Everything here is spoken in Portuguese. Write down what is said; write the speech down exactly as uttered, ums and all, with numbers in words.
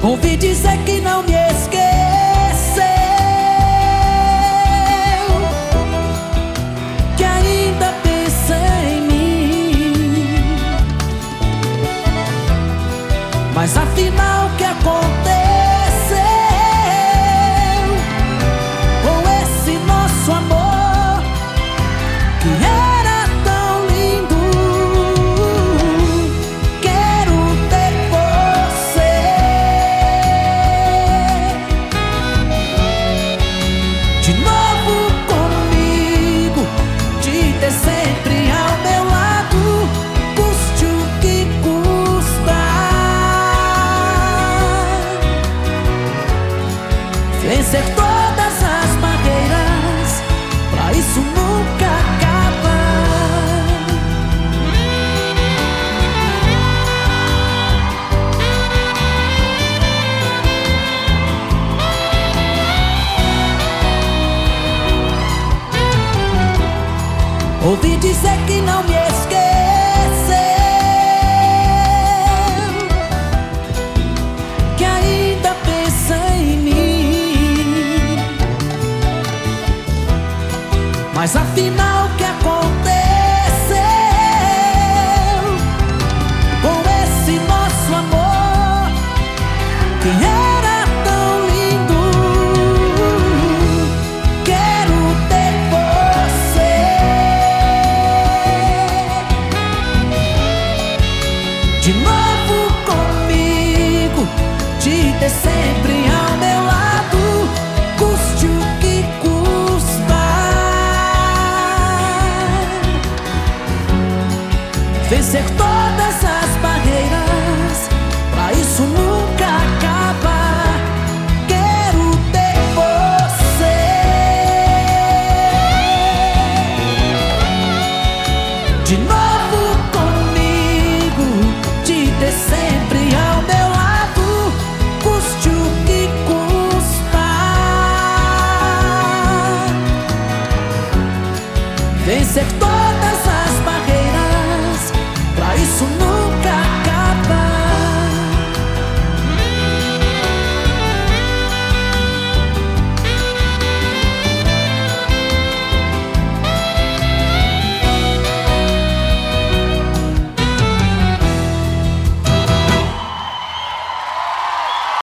Ouvi dizer que não me esqueceu, que ainda pensa em mim. Mas afinal o que aconteceu com esse nosso amor que era tão lindo? Quero ter você de novo comigo, te ter sempre ao meu lado, custe o que vencer todas as barreiras, pra isso nunca acaba. Ouvi dizer que não me esqueceu, que ainda pensa em mim. Mas afinal o que aconteceu com esse nosso amor que era tão lindo? Quero ter você de novo comigo, te ter sempre ao meu lado, custe o que vencer todas as barreiras, pra isso nunca acaba. Quero ter você de novo.